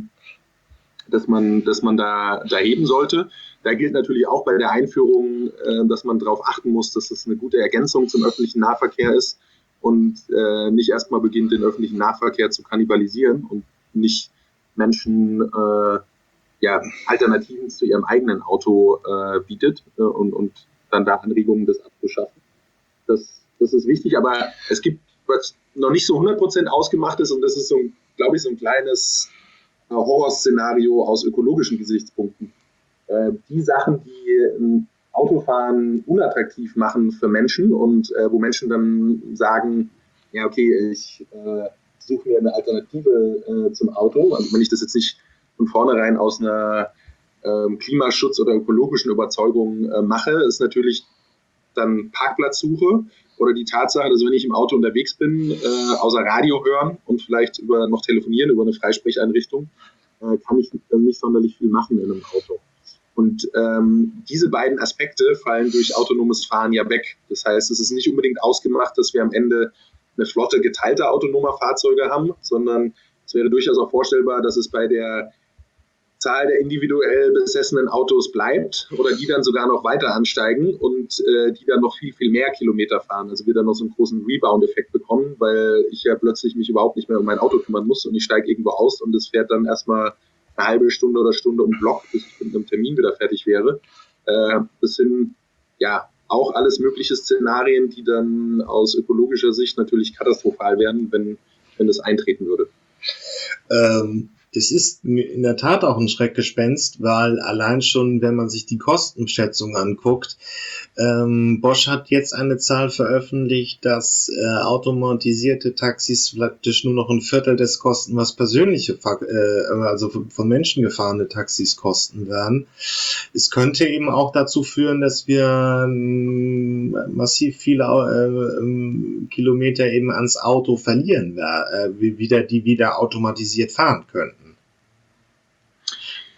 dass man da heben sollte. Da gilt natürlich auch bei der Einführung, dass man darauf achten muss, dass es eine gute Ergänzung zum öffentlichen Nahverkehr ist und nicht erstmal beginnt, den öffentlichen Nahverkehr zu kannibalisieren und nicht Menschen Alternativen zu ihrem eigenen Auto bietet und dann da Anregungen, das abzuschaffen. Das ist wichtig, aber es gibt, was noch nicht so 100% ausgemacht ist, und das ist glaube ich, so ein kleines Horrorszenario aus ökologischen Gesichtspunkten. Die Sachen, die Autofahren unattraktiv machen für Menschen und wo Menschen dann sagen, ja okay, ich suche mir eine Alternative zum Auto, also wenn ich das jetzt nicht von vornherein aus einer Klimaschutz- oder ökologischen Überzeugung mache, ist natürlich dann Parkplatzsuche oder die Tatsache, dass wenn ich im Auto unterwegs bin, außer Radio hören und vielleicht noch telefonieren über eine Freisprecheinrichtung, kann ich nicht sonderlich viel machen in einem Auto. Und diese beiden Aspekte fallen durch autonomes Fahren ja weg. Das heißt, es ist nicht unbedingt ausgemacht, dass wir am Ende eine Flotte geteilter autonomer Fahrzeuge haben, sondern es wäre durchaus auch vorstellbar, dass es bei der Zahl der individuell besessenen Autos bleibt oder die dann sogar noch weiter ansteigen und die dann noch viel, viel mehr Kilometer fahren. Also wir dann noch so einen großen Rebound-Effekt bekommen, weil ich ja plötzlich mich überhaupt nicht mehr um mein Auto kümmern muss und ich steige irgendwo aus und es fährt dann erstmal eine halbe Stunde oder Stunde um Block, bis ich mit einem Termin wieder fertig wäre. Das sind ja auch alles mögliche Szenarien, die dann aus ökologischer Sicht natürlich katastrophal wären, wenn das eintreten würde. Das ist in der Tat auch ein Schreckgespenst, weil allein schon, wenn man sich die Kostenschätzung anguckt, Bosch hat jetzt eine Zahl veröffentlicht, dass automatisierte Taxis praktisch nur noch ein Viertel des kosten, was persönliche, also von Menschen gefahrene Taxis kosten werden. Es könnte eben auch dazu führen, dass wir massiv viele Kilometer eben ans Auto verlieren, die wieder automatisiert fahren könnten.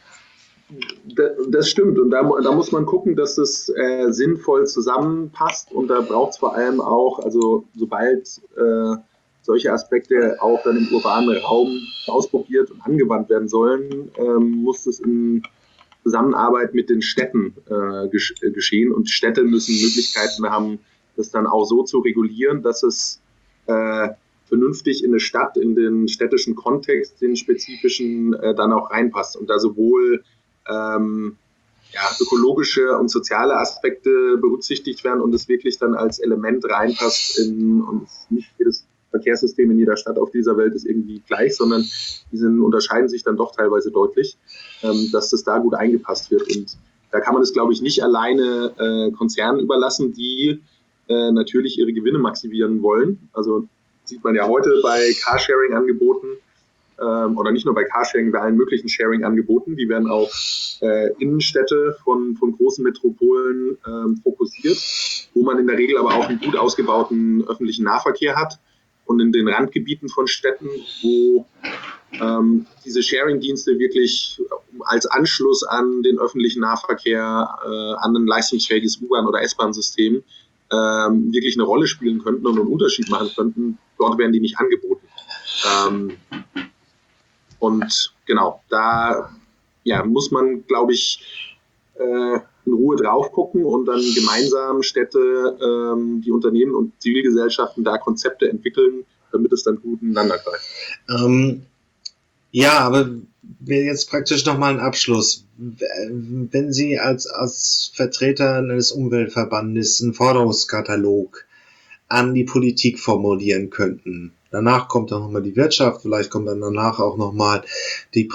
Das stimmt, und da muss man gucken, dass es sinnvoll zusammenpasst, und da braucht es vor allem auch, also sobald solche Aspekte auch dann im urbanen Raum ausprobiert und angewandt werden sollen, muss es in Zusammenarbeit mit den Städten geschehen, und Städte müssen Möglichkeiten haben, das dann auch so zu regulieren, dass es vernünftig in eine Stadt, in den städtischen Kontext, den spezifischen dann auch reinpasst, und da sowohl ökologische und soziale Aspekte berücksichtigt werden und es wirklich dann als Element reinpasst und nicht jedes Verkehrssystem in jeder Stadt auf dieser Welt ist irgendwie gleich, sondern die unterscheiden sich dann doch teilweise deutlich, dass das da gut eingepasst wird. Und da kann man es, glaube ich, nicht alleine Konzernen überlassen, die natürlich ihre Gewinne maximieren wollen. Also sieht man ja heute bei Carsharing-Angeboten, oder nicht nur bei Carsharing, bei allen möglichen Sharing-Angeboten, die werden auf Innenstädte von großen Metropolen fokussiert, wo man in der Regel aber auch einen gut ausgebauten öffentlichen Nahverkehr hat. Und in den Randgebieten von Städten, wo diese Sharing-Dienste wirklich als Anschluss an den öffentlichen Nahverkehr, an ein leistungsfähiges U-Bahn- oder S-Bahn-System wirklich eine Rolle spielen könnten und einen Unterschied machen könnten, dort werden die nicht angeboten. Und genau, da muss man, glaube ich, in Ruhe drauf gucken und dann gemeinsam Städte, die Unternehmen und Zivilgesellschaften da Konzepte entwickeln, damit es dann gut ineinander greift. Ja, aber jetzt praktisch nochmal ein Abschluss. Wenn Sie als Vertreter eines Umweltverbandes einen Forderungskatalog an die Politik formulieren könnten, danach kommt dann nochmal die Wirtschaft, vielleicht kommt dann danach auch nochmal das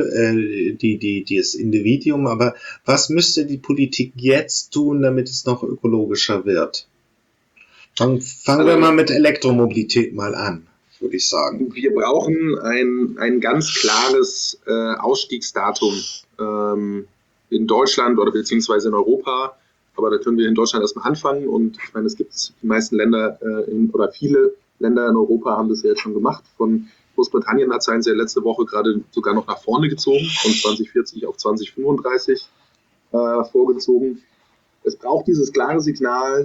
Individuum, aber was müsste die Politik jetzt tun, damit es noch ökologischer wird? Fangen wir mal mit Elektromobilität mal an, würde ich sagen. Wir brauchen ein ganz klares Ausstiegsdatum in Deutschland oder beziehungsweise in Europa. Aber da können wir in Deutschland erstmal anfangen. Und ich meine, es gibt die meisten Länder oder viele Länder in Europa haben das ja jetzt schon gemacht. Von Großbritannien hat es ja letzte Woche gerade sogar noch nach vorne gezogen, von 2040 auf 2035 vorgezogen. Es braucht dieses klare Signal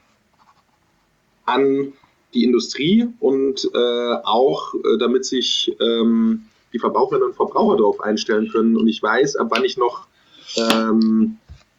an die Industrie und auch, damit sich die Verbraucherinnen und Verbraucher darauf einstellen können. Und ich weiß, ab wann ich noch einen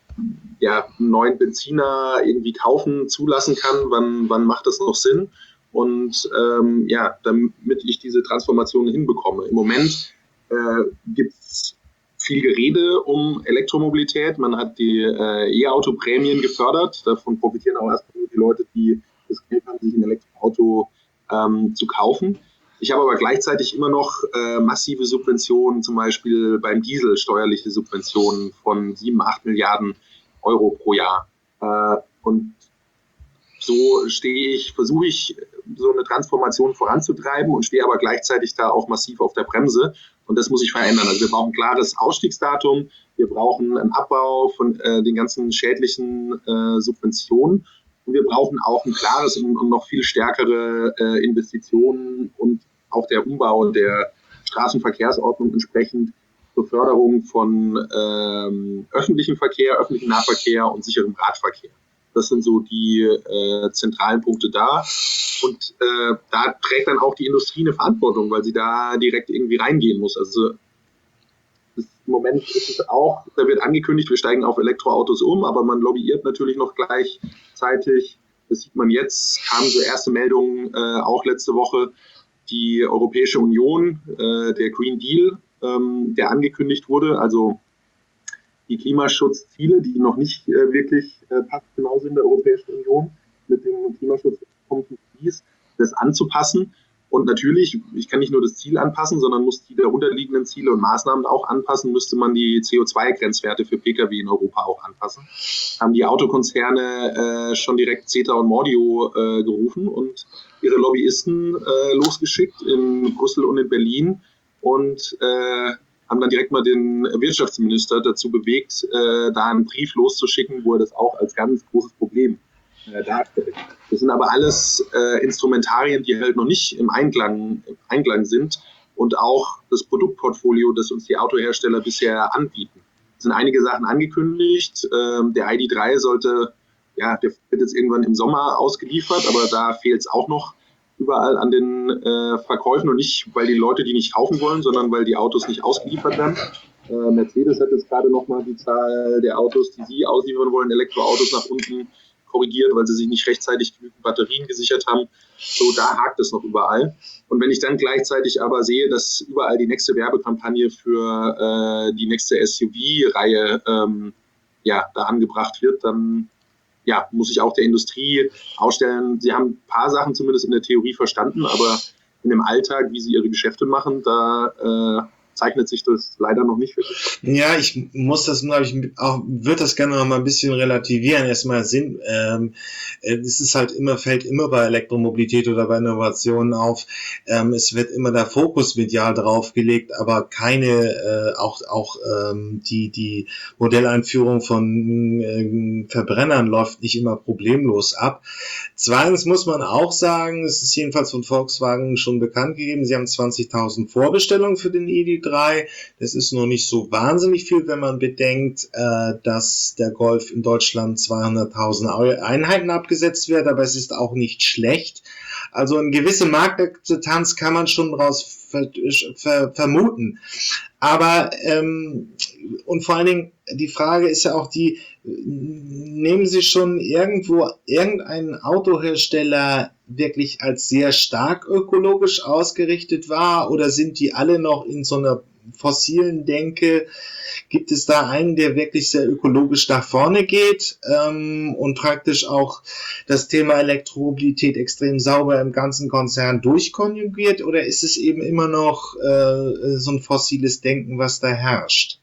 neuen Benziner irgendwie kaufen, zulassen kann, wann macht das noch Sinn? Und damit ich diese Transformation hinbekomme. Im Moment gibt es viel Gerede um Elektromobilität. Man hat die E-Auto-Prämien gefördert. Davon profitieren auch erstmal nur die Leute, die das Geld haben, sich ein Elektroauto zu kaufen. Ich habe aber gleichzeitig immer noch massive Subventionen, zum Beispiel beim Diesel steuerliche Subventionen von 7-8 Milliarden Euro pro Jahr. Und so versuche ich, so eine Transformation voranzutreiben und stehe aber gleichzeitig da auch massiv auf der Bremse. Und das muss sich verändern. Also wir brauchen ein klares Ausstiegsdatum. Wir brauchen einen Abbau von den ganzen schädlichen Subventionen. Und wir brauchen auch ein klares und noch viel stärkere Investitionen und auch der Umbau der Straßenverkehrsordnung entsprechend zur Förderung von öffentlichem Verkehr, öffentlichem Nahverkehr und sicherem Radverkehr. Das sind so die zentralen Punkte da. Und da trägt dann auch die Industrie eine Verantwortung, weil sie da direkt irgendwie reingehen muss. Also im Moment ist es auch, da wird angekündigt, wir steigen auf Elektroautos um, aber man lobbyiert natürlich noch gleichzeitig. Das sieht man jetzt, kamen so erste Meldungen auch letzte Woche, die Europäische Union, der Green Deal, der angekündigt wurde, also die Klimaschutzziele, die noch nicht wirklich passgenau sind der Europäischen Union, mit dem Klimaschutzkompromiss, das anzupassen. Und natürlich, ich kann nicht nur das Ziel anpassen, sondern muss die darunterliegenden Ziele und Maßnahmen auch anpassen, müsste man die CO2-Grenzwerte für Pkw in Europa auch anpassen. Haben die Autokonzerne schon direkt CETA und Mordio gerufen und ihre Lobbyisten losgeschickt in Brüssel und in Berlin und haben dann direkt mal den Wirtschaftsminister dazu bewegt, da einen Brief loszuschicken, wo er das auch als ganz großes Problem darstellt. Das sind aber alles Instrumentarien, die halt noch nicht im Einklang sind und auch das Produktportfolio, das uns die Autohersteller bisher anbieten, sind einige Sachen angekündigt. Der ID.3 sollte, ja, der wird jetzt irgendwann im Sommer ausgeliefert, aber da fehlt es auch noch überall an den Verkäufen und nicht, weil die Leute die nicht kaufen wollen, sondern weil die Autos nicht ausgeliefert werden. Mercedes hat jetzt gerade nochmal die Zahl der Autos, die sie ausliefern wollen, Elektroautos nach unten korrigiert, weil sie sich nicht rechtzeitig genügend Batterien gesichert haben. So, da hakt es noch überall. Und wenn ich dann gleichzeitig aber sehe, dass überall die nächste Werbekampagne für die nächste SUV-Reihe da angebracht wird, dann muss ich auch der Industrie ausstellen, sie haben ein paar Sachen zumindest in der Theorie verstanden, aber in dem Alltag, wie sie ihre Geschäfte machen, da zeichnet sich das leider noch nicht wirklich. Ja, ich muss das, glaube ich, würde das gerne noch mal ein bisschen relativieren. Erstmal es ist halt fällt immer bei Elektromobilität oder bei Innovationen auf, es wird immer der Fokus medial drauf gelegt, aber keine, die Modelleinführung von Verbrennern läuft nicht immer problemlos ab. Zweitens muss man auch sagen, es ist jedenfalls von Volkswagen schon bekannt gegeben, sie haben 20.000 Vorbestellungen für den ID.3. Das ist noch nicht so wahnsinnig viel, wenn man bedenkt, dass der Golf in Deutschland 200.000 Einheiten abgesetzt wird, aber es ist auch nicht schlecht. Also eine gewisse Marktakzeptanz kann man schon daraus vermuten. Aber und vor allen Dingen, die Frage ist ja auch die, nehmen Sie schon irgendeinen Autohersteller wirklich als sehr stark ökologisch ausgerichtet wahr oder sind die alle noch in so einer fossilen Denke? Gibt es da einen, der wirklich sehr ökologisch nach vorne geht und praktisch auch das Thema Elektromobilität extrem sauber im ganzen Konzern durchkonjugiert oder ist es eben immer noch so ein fossiles Denken, was da herrscht?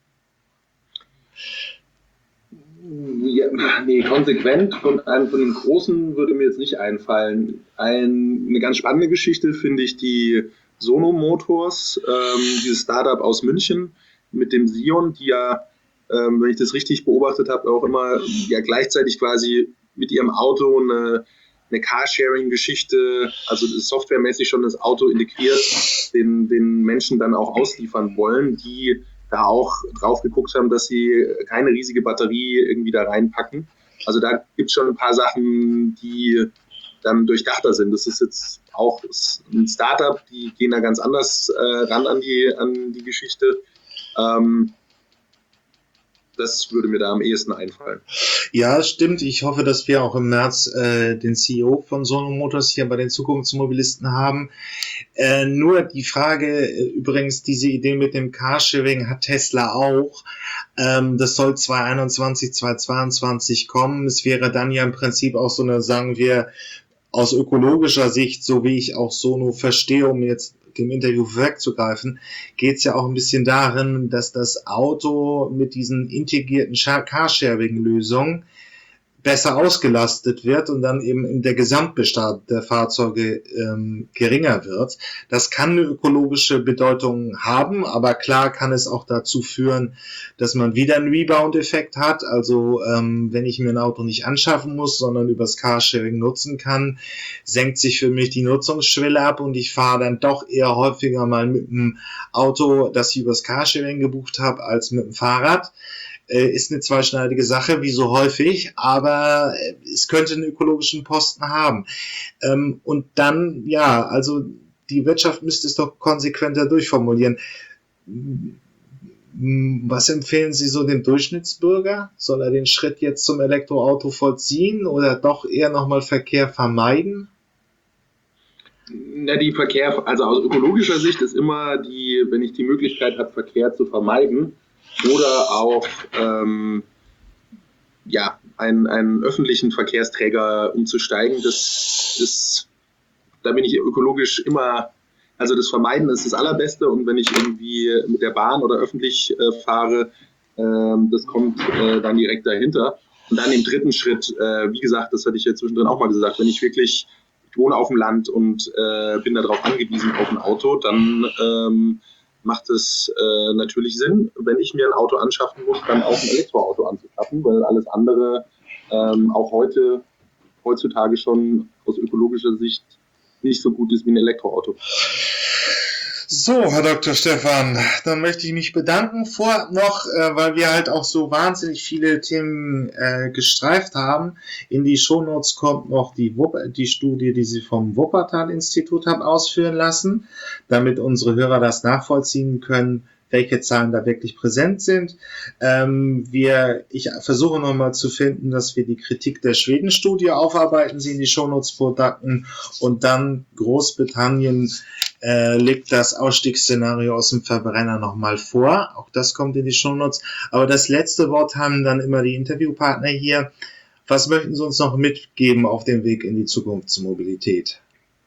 Ja, nee, konsequent von einem von den Großen würde mir jetzt nicht einfallen. Eine ganz spannende Geschichte finde ich die Sono Motors, dieses Startup aus München mit dem Sion, die ja, wenn ich das richtig beobachtet habe, auch immer gleichzeitig quasi mit ihrem Auto eine Carsharing-Geschichte, also softwaremäßig schon das Auto integriert, den Menschen dann auch ausliefern wollen, die da auch drauf geguckt haben, dass sie keine riesige Batterie irgendwie da reinpacken. Also da gibt es schon ein paar Sachen, die dann durchdachter sind. Das ist jetzt auch ein Startup, die gehen da ganz anders ran an die Geschichte. Das würde mir da am ehesten einfallen. Ja, stimmt. Ich hoffe, dass wir auch im März den CEO von Sono Motors hier bei den Zukunftsmobilisten haben. Nur die Frage, übrigens, diese Idee mit dem Carsharing hat Tesla auch. Das soll 2021, 2022 kommen. Es wäre dann ja im Prinzip auch so eine, sagen wir, aus ökologischer Sicht, so wie ich auch Sono verstehe, um jetzt dem Interview wegzugreifen, geht es ja auch ein bisschen darin, dass das Auto mit diesen integrierten Carsharing-Lösungen besser ausgelastet wird und dann eben der Gesamtbestand der Fahrzeuge geringer wird. Das kann eine ökologische Bedeutung haben, aber klar kann es auch dazu führen, dass man wieder einen Rebound-Effekt hat. Also wenn ich mir ein Auto nicht anschaffen muss, sondern übers Carsharing nutzen kann, senkt sich für mich die Nutzungsschwelle ab und ich fahre dann doch eher häufiger mal mit dem Auto, das ich übers Carsharing gebucht habe, als mit dem Fahrrad. Ist eine zweischneidige Sache, wie so häufig, aber es könnte einen ökologischen Posten haben. Und dann, also die Wirtschaft müsste es doch konsequenter durchformulieren. Was empfehlen Sie so dem Durchschnittsbürger? Soll er den Schritt jetzt zum Elektroauto vollziehen oder doch eher nochmal Verkehr vermeiden? Na, also aus ökologischer Sicht ist immer wenn ich die Möglichkeit habe, Verkehr zu vermeiden, oder auch einen öffentlichen Verkehrsträger umzusteigen, da bin ich ökologisch immer, also das Vermeiden ist das Allerbeste und wenn ich irgendwie mit der Bahn oder öffentlich fahre, das kommt dann direkt dahinter. Und dann im dritten Schritt, wie gesagt, das hatte ich ja zwischendrin auch mal gesagt, wenn ich wohne auf dem Land und bin darauf angewiesen auf ein Auto, dann macht es natürlich Sinn, wenn ich mir ein Auto anschaffen muss, dann auch ein Elektroauto anzuschaffen, weil alles andere auch heutzutage schon aus ökologischer Sicht nicht so gut ist wie ein Elektroauto. So, Herr Dr. Stefan, dann möchte ich mich bedanken. Vorab noch, weil wir halt auch so wahnsinnig viele Themen gestreift haben. In die Shownotes kommt noch die Studie, die Sie vom Wuppertal-Institut haben ausführen lassen, damit unsere Hörer das nachvollziehen können, welche Zahlen da wirklich präsent sind. Ich versuche nochmal zu finden, dass wir die Kritik der Schweden-Studie aufarbeiten, sie in die Shownotes packen, und dann Großbritannien legt das Ausstiegsszenario aus dem Verbrenner nochmal vor. Auch das kommt in die Shownotes. Aber das letzte Wort haben dann immer die Interviewpartner hier. Was möchten Sie uns noch mitgeben auf dem Weg in die Zukunftsmobilität?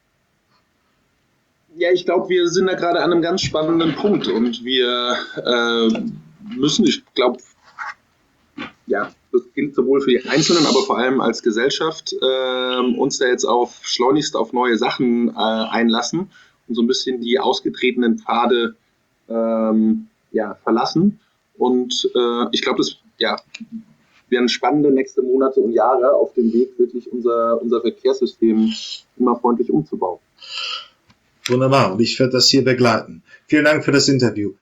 Ja, ich glaube, wir sind da gerade an einem ganz spannenden Punkt und wir müssen, ich glaube, ja, das gilt sowohl für die Einzelnen, aber vor allem als Gesellschaft, uns da jetzt schleunigst auf neue Sachen einlassen und so ein bisschen die ausgetretenen Pfade verlassen. Und ich glaube, das werden spannende nächste Monate und Jahre auf dem Weg, wirklich unser Verkehrssystem klimafreundlich umzubauen. Wunderbar, und ich werde das hier begleiten. Vielen Dank für das Interview.